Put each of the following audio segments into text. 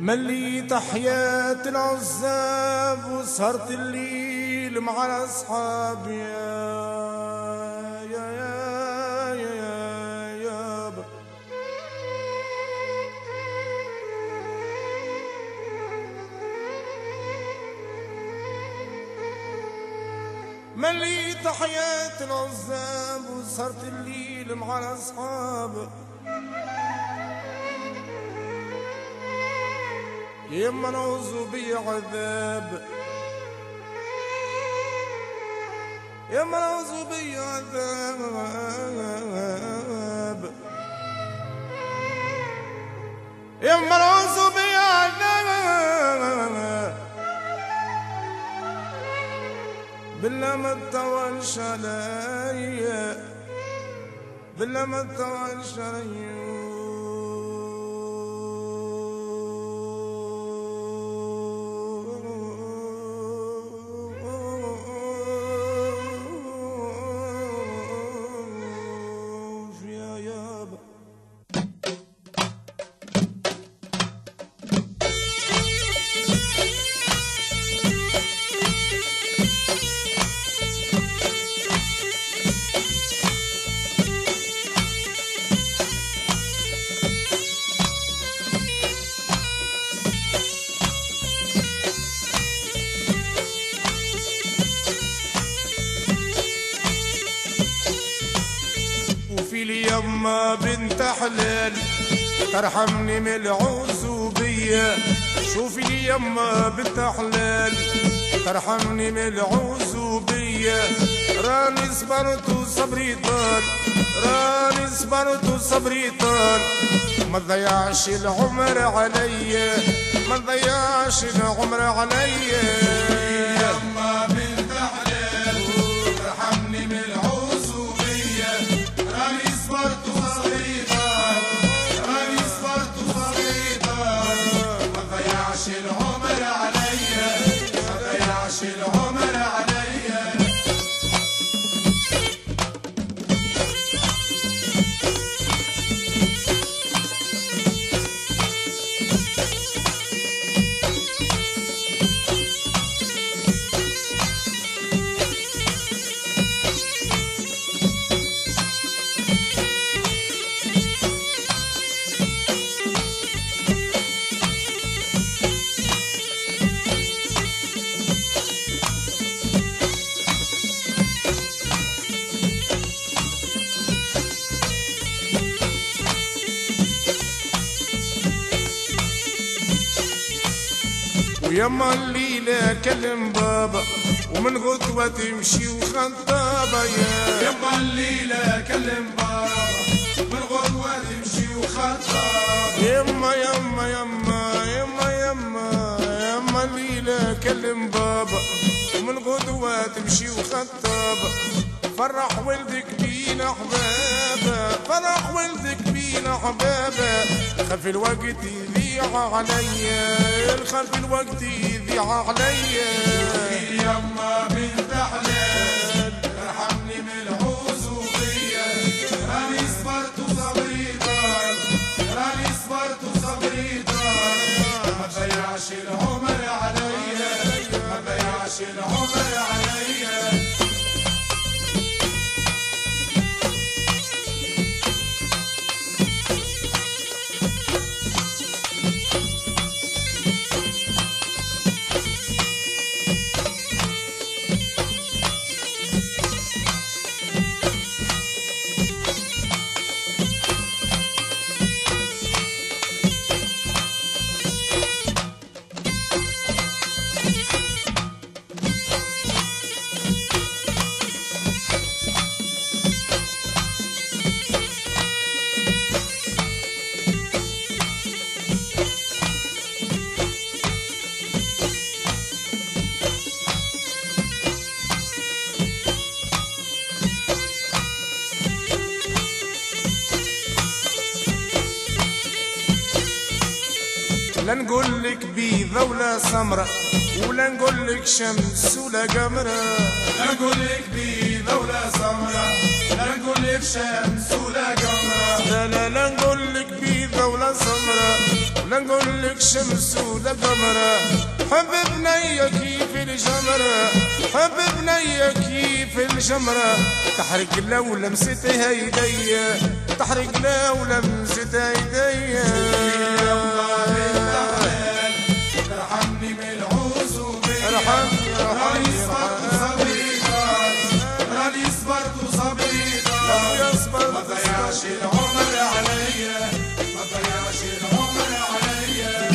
مليت حياة العزاب وسهرت الليل مع الأصحاب يا مليت حياة العزاب وسهرت الليل مع الأصحاب يما نعوذ بي عذاب يما نعوذ بي عذاب يما نعوذ بي عذاب بالله ما تطولش عليا بالله ما تطولش عليا وفي اليما بنت حلال ترحمني من العزوبية شوفي لي يما بنت حلال ترحمني من العزوبية راني صبرت وصبري طال راني صبرت وصبري طال ما تضيعش العمر عليا ما تضيعش العمر عليا يما بنت حلال ترحمني من العزوبية راني صبرت وصبري طال راني صبرت وصبري طال ما تضيعش العمر عليا ما تضيعش العمر عليا ويما الليلة كلم بابا ومن غدوة تمشي وخطابة يما الليلة كلم بابا من غدوة تمشي وخطابة يما يما يما يما يما يما الليلة كلم بابا ومن غدوة تمشي وخطابة فرح ولدك بينا حبابة فرح ولدك بينا حبابة خلف الوقت يضيع عليا خلف الوقت يضيع عليا يما بنت حلال ارحمني من العزوبية راني صبرت وصبري طال راني صبرت وصبري طال ما تضيعش العمر عليا ما تضيعش العمر عليا لا نقولك بيضة ولا سمرة ولا نقولك شمس ولا قمرة لا نقولك بيضة ولا سمرة لا نقولك شمس ولا قمرة لا نقولك بيضة ولا سمرة ولا نقول لك شمس ولا قمر. حب بنية كيف الجمرة، حب بنية كيف الجمرة. تحرق لو لمستها يديا، تحرق لو لمستها يديا. ارحمني من العزوبية، ارحمني راني صبرت وصبري طال، راني صبرت وصبري طال. ما ضيعش العمر عليا، ما ضيعش العمر عليا.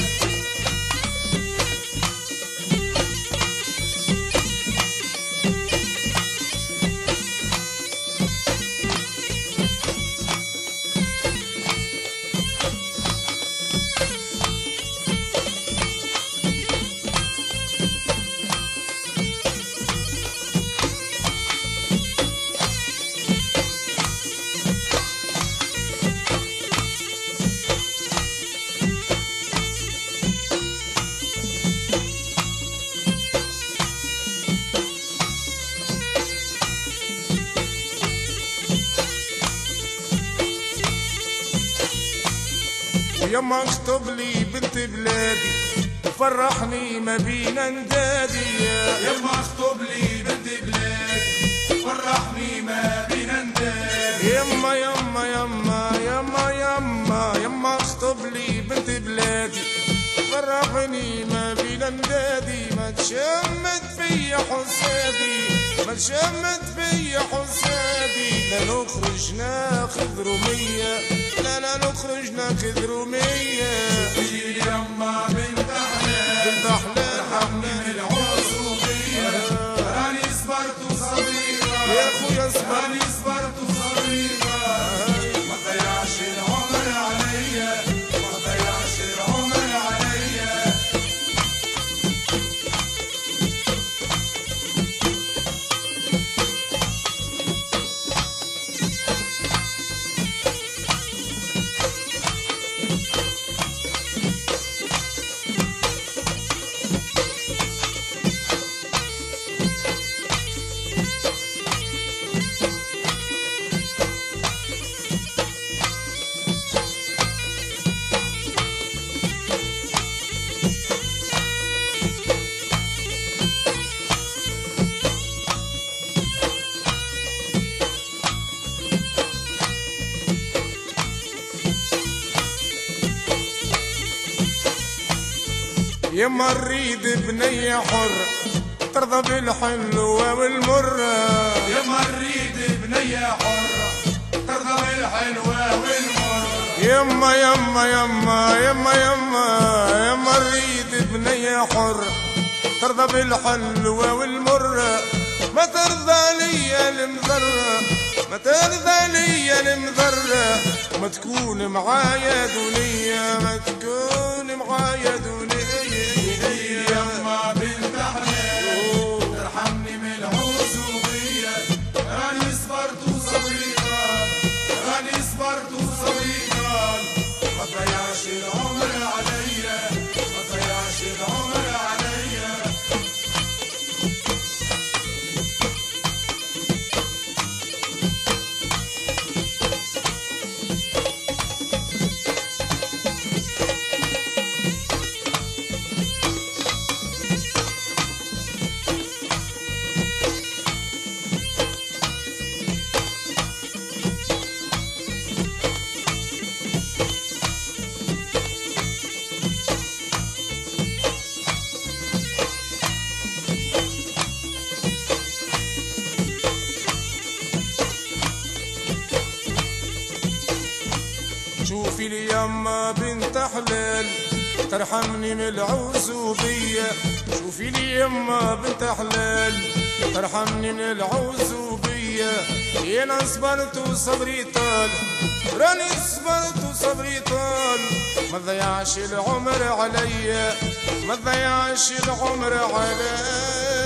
ويما اكتب لي بنت بلادي فرحني ما بين اندادي. يما اخطب لي بنت بلادي، فرحني ما بين اندادي. يما يما يما يما يما يما اخطب لي بنت بلادي فرحني ما بين اندادي. ما تشمت فيا حسادي، ما تشمت فيا حسادي. لا نخرج ناخذ رومية، لا لا نخرج ناخذ رومية. في يما بنت حلال، بنت حلال ارحمني من العزوبية. راني صبرت وصبري طال، يا اخويا اصبر. راني صبرت وصبري طال. ما ضيعش العمر عليا، ما ضيعش العمر عليا. يما نريد بنية حر ترضى بالحلوة والمرة. يما نريد بنية حرة ترضى بالحلوة والمرة. يما يما يما يما يما يما نريد بنية حر ترضى بالحلوة والمرة. ما ترضى لي المذرة، ما ترضى لي المذرة. ما تكون معايا دنيا، ما تكون معايا دنيا. يما بنت حلال، ارحمني من العزوبية. راني صبرت وصبري طال، راني صبرت وصبري طال. ما ضيعش العمر عليا، ما ضيعش العمر عليا. شوفي لي يما بنت حلال ترحمني من العزوبية. شوفي لي يما بنت حلال ترحمني من العزوبية. انا صبرت وصبري طال، راني صبرت وصبري طال. ما ضيعش العمر عليا، ما ضيعش العمر عليا.